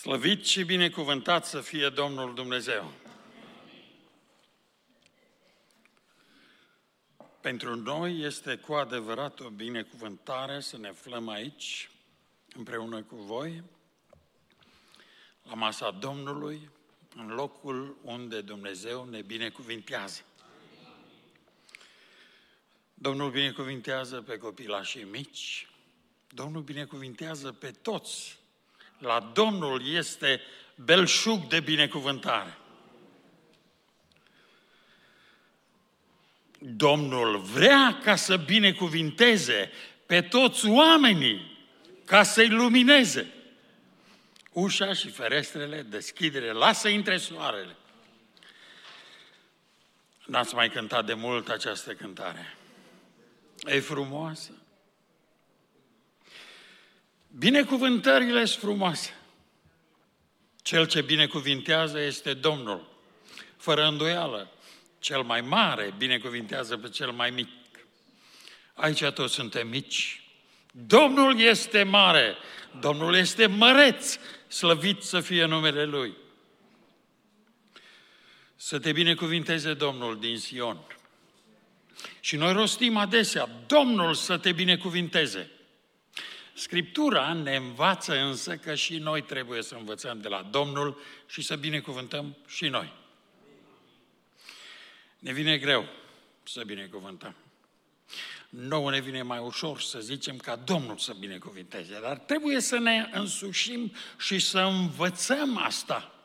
Slăvit și binecuvântat să fie Domnul Dumnezeu! Pentru noi este cu adevărat o binecuvântare să ne aflăm aici, împreună cu voi, la masa Domnului, în locul unde Dumnezeu ne binecuvintează. Domnul binecuvintează pe copilașii mici, Domnul binecuvintează pe toți. La Domnul este belșug de binecuvântare. Domnul vrea ca să binecuvinteze pe toți oamenii, ca să-i lumineze. Ușa și ferestrele, deschidere, lasă intre soarele. N-ați mai cântat de mult această cântare. E frumoasă. Binecuvântările sunt frumoase. Cel ce binecuvintează este Domnul. Fără îndoială, cel mai mare binecuvintează pe cel mai mic. Aici toți suntem mici. Domnul este mare, Domnul este măreț, slăvit să fie numele Lui. Să te binecuvinteze Domnul din Sion. Și noi rostim adesea, Domnul să te binecuvinteze. Scriptura ne învață însă că și noi trebuie să învățăm de la Domnul și să binecuvântăm și noi. Ne vine greu să binecuvântăm. Nouă ne vine mai ușor să zicem ca Domnul să binecuvinteze, dar trebuie să ne însușim și să învățăm asta.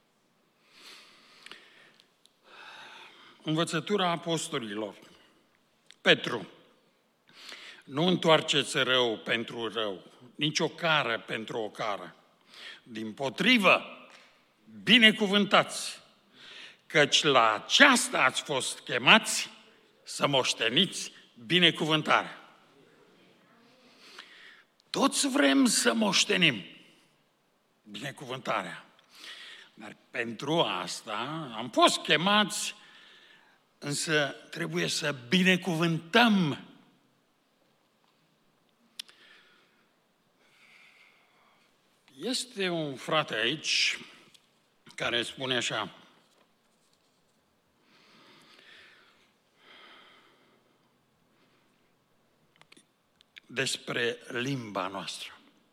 Învățătura apostolilor. Petru, nu întoarceți rău pentru rău, nici o cară pentru o cară. Dimpotrivă, binecuvântați, căci la aceasta ați fost chemați să moșteniți binecuvântarea. Toți vrem să moștenim binecuvântarea. Dar pentru asta am fost chemați, însă trebuie să binecuvântăm. Este un frate aici care spune așa: despre limba noastră.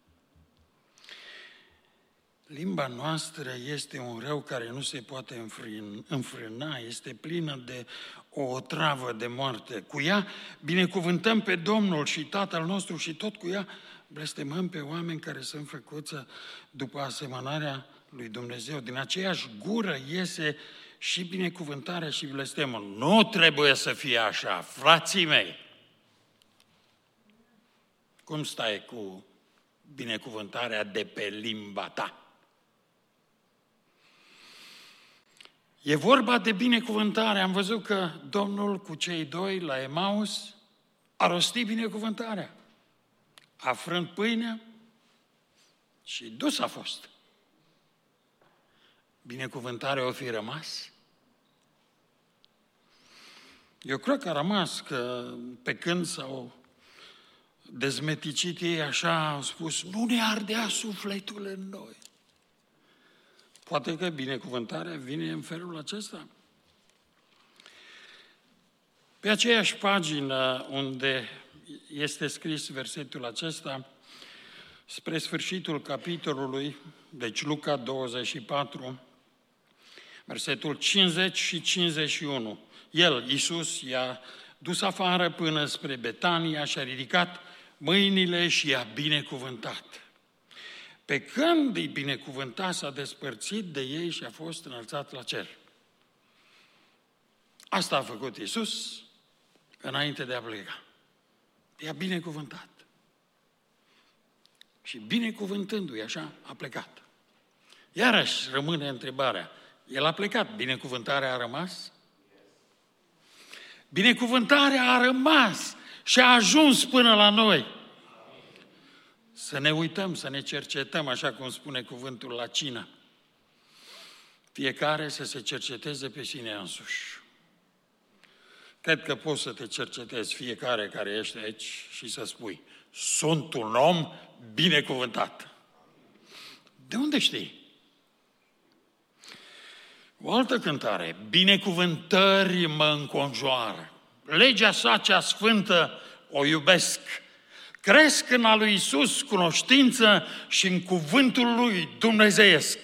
Limba noastră este un rău care nu se poate înfrâna, este plină de o otravă de moarte. Cu ea binecuvântăm pe Domnul și Tatăl nostru și tot cu ea blestemăm pe oameni care sunt făcuți după asemănarea lui Dumnezeu. Din aceeași gură iese și binecuvântarea și blestemul. Nu trebuie să fie așa, frații mei! Cum stai cu binecuvântarea de pe limba ta? E vorba de binecuvântare. Am văzut că Domnul cu cei doi la Emaus a rostit binecuvântarea. A frânt pâinea și dus a fost. Binecuvântarea o fi rămas? Eu cred că a rămas, că pe când s-au dezmeticit ei așa, au spus, nu ne ardea sufletul în noi. Poate că binecuvântarea vine în felul acesta. Pe aceeași pagină unde este scris versetul acesta, spre sfârșitul capitolului, deci Luca 24, versetul 50 și 51. El, Iisus, i-a dus afară până spre Betania și a ridicat mâinile și i-a binecuvântat. Pe când îi binecuvânta, s-a despărțit de ei și a fost înălțat la cer. Asta a făcut Iisus înainte de a pleca. I-a binecuvântat. Și binecuvântându-i așa, a plecat. Iarăși rămâne întrebarea, el a plecat, binecuvântarea a rămas? Binecuvântarea a rămas și a ajuns până la noi. Să ne uităm, să ne cercetăm, așa cum spune cuvântul la cină. Fiecare să se cerceteze pe sine însuși. Cred că poți să te cercetezi fiecare care ești aici și să spui, sunt un om binecuvântat. De unde știi? O altă cântare. Binecuvântări mă înconjoară. Legea sa cea sfântă o iubesc. Cresc în a lui Iisus cunoștință și în cuvântul lui dumnezeiesc.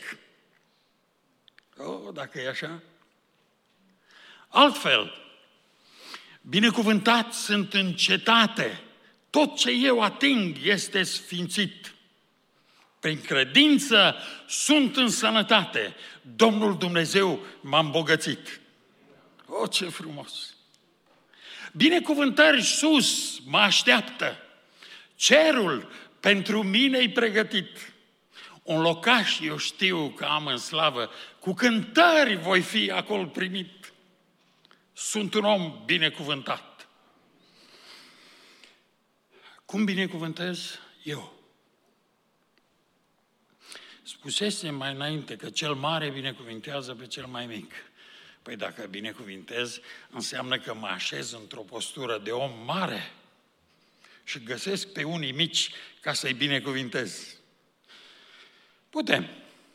Dacă e așa. Altfel, binecuvântați sunt în cetate. Tot ce eu ating este sfințit. Prin credință sunt în sănătate. Domnul Dumnezeu m-a îmbogățit. Ce frumos! Binecuvântări sus mă așteaptă. Cerul pentru mine-i pregătit. Un locaș eu știu că am în slavă. Cu cântări voi fi acolo primit. Sunt un om binecuvântat. Cum binecuvântez eu? Spusesem mai înainte că cel mare binecuvintează pe cel mai mic. Păi dacă binecuvintez, înseamnă că mă așez într-o postură de om mare și găsesc pe unii mici ca să-i binecuvintez. Putem,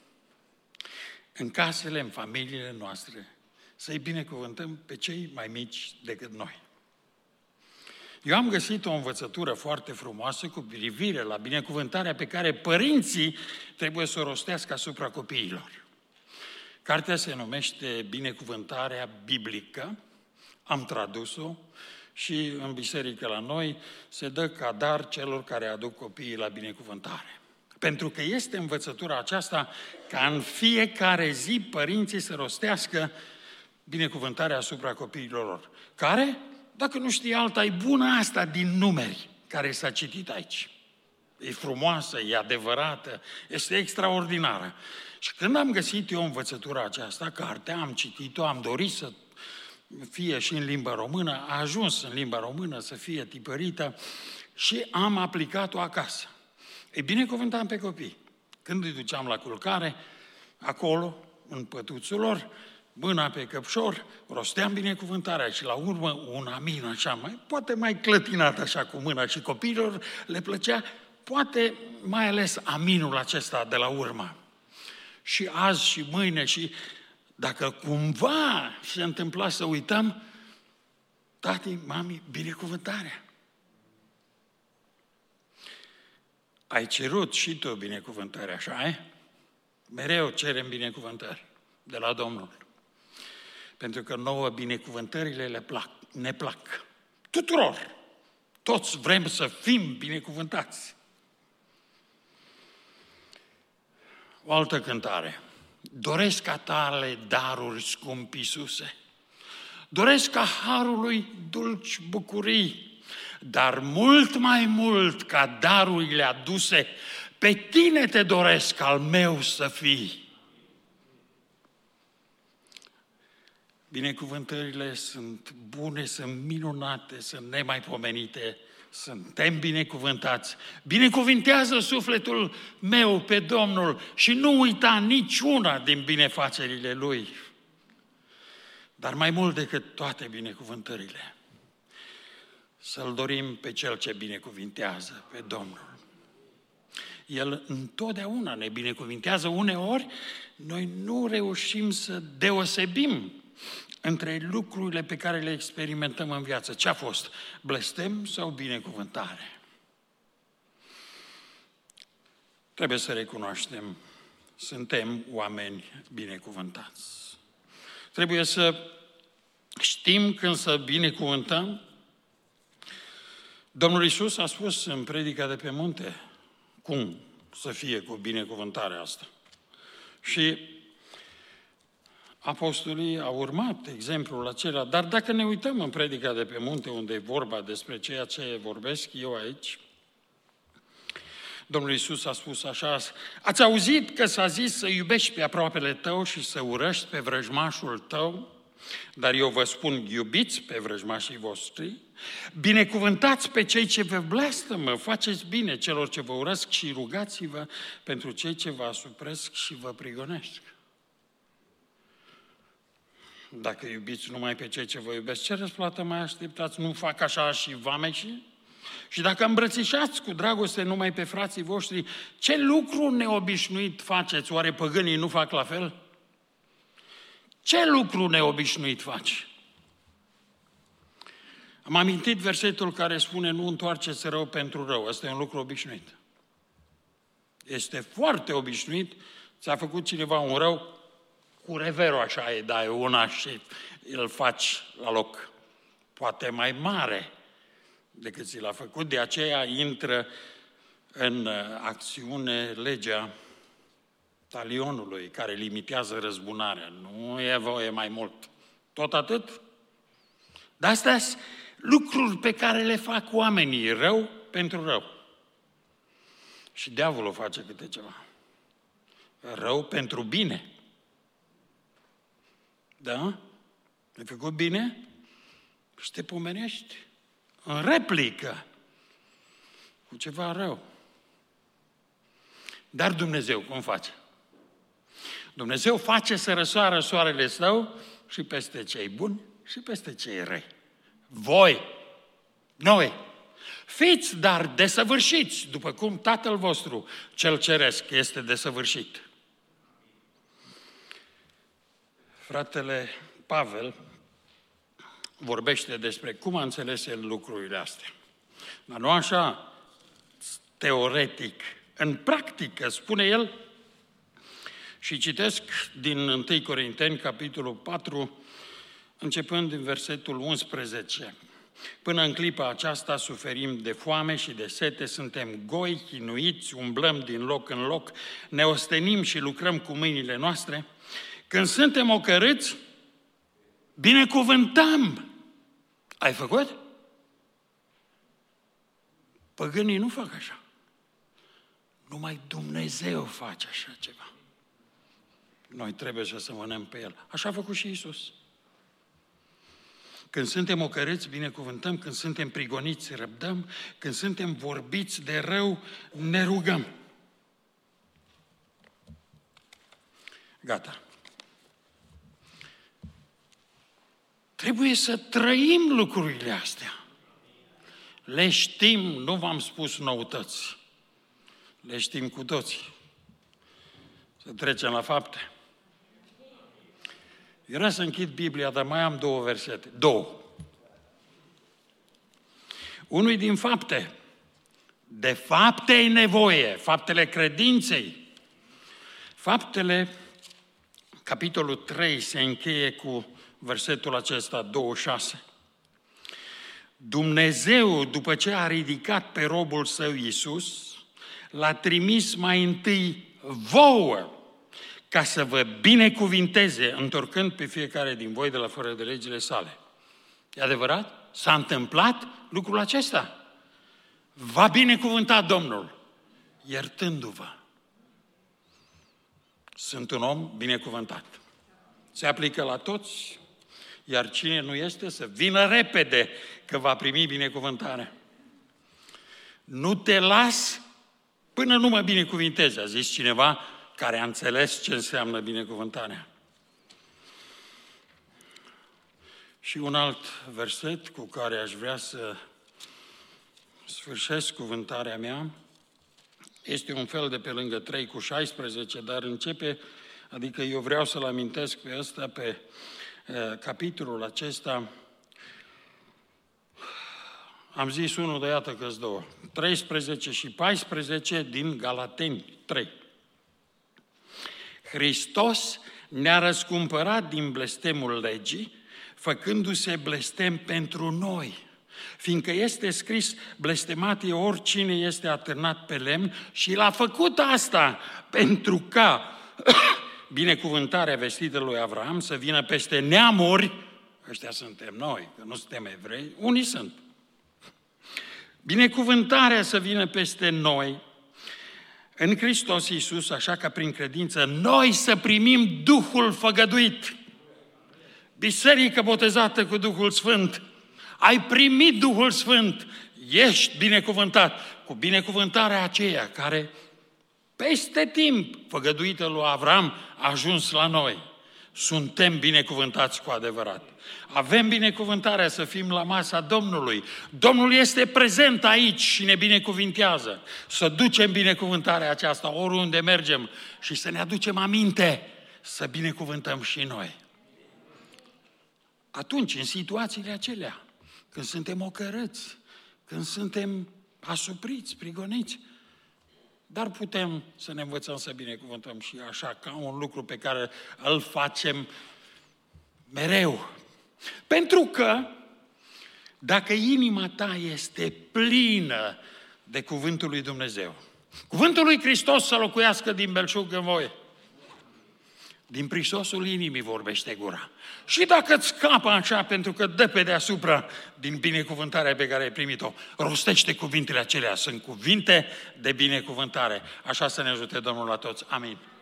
în casele, în familiile noastre, să-i binecuvântăm pe cei mai mici decât noi. Eu am găsit o învățătură foarte frumoasă cu privire la binecuvântarea pe care părinții trebuie să o rostească asupra copiilor. Cartea se numește Binecuvântarea biblică, am tradus-o și în biserică la noi se dă ca dar celor care aduc copiii la binecuvântare. Pentru că este învățătura aceasta ca în fiecare zi părinții să rostească binecuvântarea asupra copiilor lor. Care? Dacă nu știi alta, e bună asta din numeri care s-a citit aici. E frumoasă, e adevărată, este extraordinară. Și când am găsit eu învățătura aceasta, cartea, am citit-o, am dorit să fie și în limba română, a ajuns în limba română să fie tipărită și am aplicat-o acasă. E binecuvântam pe copii. Când îi duceam la culcare, acolo, în pătuțul lor, mâna pe căpșor, rosteam binecuvântarea și la urmă un amin așa, poate mai clătinat așa cu mâna și copiilor le plăcea, poate mai ales aminul acesta de la urmă. Și azi și mâine și dacă cumva se întâmpla să uităm, tati, mami, binecuvântarea. Ai cerut și tu binecuvântarea, așa, e? Mereu cerem binecuvântări de la Domnul. Pentru că nouă binecuvântările ne plac. Tuturor. Toți vrem să fim binecuvântați. O altă cântare. Doresc ca tale daruri, scump Iisuse. Doresc ca harului dulci bucurii, dar mult mai mult ca darurile aduse, pe tine te doresc al meu să fii. Binecuvântările sunt bune, sunt minunate, sunt nemaipomenite, suntem binecuvântați. Binecuvintează sufletul meu pe Domnul și nu uita niciuna din binefacerile Lui. Dar mai mult decât toate binecuvântările, să-L dorim pe Cel ce binecuvintează, pe Domnul. El întotdeauna ne binecuvintează. Uneori, noi nu reușim să deosebim între lucrurile pe care le experimentăm în viață. Ce a fost? Blestem sau binecuvântare? Trebuie să recunoaștem, suntem oameni binecuvântați. Trebuie să știm când să binecuvântăm. Domnul Iisus a spus în predica de pe munte cum să fie cu binecuvântarea asta. Și apostolii au urmat exemplul acela, dar dacă ne uităm în predica de pe munte, unde e vorba despre ceea ce vorbesc eu aici, Domnul Iisus a spus așa: ați auzit că s-a zis să iubești pe aproapele tău și să urăști pe vrăjmașul tău, dar eu vă spun, iubiți pe vrăjmașii voștri, binecuvântați pe cei ce vă blestemă, faceți bine celor ce vă urăsc și rugați-vă pentru cei ce vă asupresc și vă prigonesc. Dacă iubiți numai pe cei ce vă iubesc, ce răsplată mai așteptați? Nu fac așa și vameșii? Și dacă îmbrățișați cu dragoste numai pe frații voștri, ce lucru neobișnuit faceți? Oare păgânii nu fac la fel? Ce lucru neobișnuit faci? Am amintit versetul care spune nu întoarceți rău pentru rău. Ăsta e un lucru obișnuit. Este foarte obișnuit. Ți-a făcut cineva un rău, cu reverul așa îi dai una și îl faci la loc. Poate mai mare decât ți l-a făcut. De aceea intră în acțiune legea talionului care limitează răzbunarea. Nu e voie mai mult. Tot atât? Dar astea sunt lucruri pe care le fac oamenii, rău pentru rău. Și diavolul face câte ceva. Rău pentru bine. Da? Ai făcut bine? Și te pomenești în replică cu ceva rău. Dar Dumnezeu cum face? Dumnezeu face să răsoară soarele său și peste cei buni și peste cei răi. Voi, noi, fiți dar desăvârșiți, după cum Tatăl vostru cel ceresc este desăvârșit. Fratele Pavel vorbește despre cum a înțeles el lucrurile astea. Dar nu așa teoretic, în practică, spune el, și citesc din 1 Corinteni, capitolul 4, începând din versetul 11. Până în clipa aceasta suferim de foame și de sete, suntem goi, chinuiți, umblăm din loc în loc, ne ostenim și lucrăm cu mâinile noastre. Când suntem ocărâți, binecuvântăm. Ai făcut? Păgânii nu fac așa. Numai Dumnezeu face așa ceva. Noi trebuie să semănăm pe El. Așa a făcut și Iisus. Când suntem ocărâți, binecuvântăm, când suntem prigoniți, răbdăm, când suntem vorbiți de rău, ne rugăm. Gata. Trebuie să trăim lucrurile astea. Le știm, nu v-am spus noutăți. Le știm cu toții. Să trecem la fapte. Era să închid Biblia, dar mai am două versete. Două. Unul din fapte. De fapte e nevoie. Faptele credinței. Faptele, capitolul 3, se încheie cu versetul acesta, 26. Dumnezeu, după ce a ridicat pe robul său Iisus, l-a trimis mai întâi vouă, ca să vă binecuvinteze, întorcând pe fiecare din voi de la fără de legile sale. E adevărat? S-a întâmplat lucrul acesta. Va binecuvânta Domnul, iertându-vă. Sunt un om binecuvântat. Se aplică la toți, iar cine nu este să vină repede, că va primi binecuvântarea. Nu te las până nu mă binecuvintezi, a zis cineva care a înțeles ce înseamnă binecuvântarea. Și un alt verset cu care aș vrea să sfârșesc cuvântarea mea, este un fel de pe lângă 3:16, dar începe, adică eu vreau să-l amintesc pe ăsta, pe capitolul acesta, am zis unul, de iată că-s două, 13 și 14 din Galateni 3. Hristos ne-a răscumpărat din blestemul legii, făcându-se blestem pentru noi. Fiindcă este scris, blestemat e oricine este atârnat pe lemn, și l-a făcut asta pentru ca binecuvântarea vestită lui Avram să vină peste neamuri, ăștia suntem noi, că nu suntem evrei, unii sunt. Binecuvântarea să vină peste noi, în Hristos Iisus, așa că prin credință noi să primim Duhul făgăduit. Biserică botezată cu Duhul Sfânt. Ai primit Duhul Sfânt, ești binecuvântat cu binecuvântarea aceea care peste timp, făgăduită lui Avram, a ajuns la noi. suntem binecuvântați cu adevărat. Avem binecuvântarea să fim la masa Domnului. Domnul este prezent aici și ne binecuvintează. Să ducem binecuvântarea aceasta oriunde mergem și să ne aducem aminte să binecuvântăm și noi. Atunci, în situațiile acelea, când suntem ocărâți, când suntem asupriți, prigoniți, dar putem să ne învățăm să binecuvântăm și așa, ca un lucru pe care îl facem mereu. Pentru că dacă inima ta este plină de cuvântul lui Dumnezeu, cuvântul lui Hristos să locuiască din belșug în voi, din prisosul inimii vorbește gura. Și dacă îți scapă așa pentru că dă pe deasupra din binecuvântarea pe care ai primit-o, rostește cuvintele acelea. Sunt cuvinte de binecuvântare. Așa să ne ajute Domnul la toți. Amin.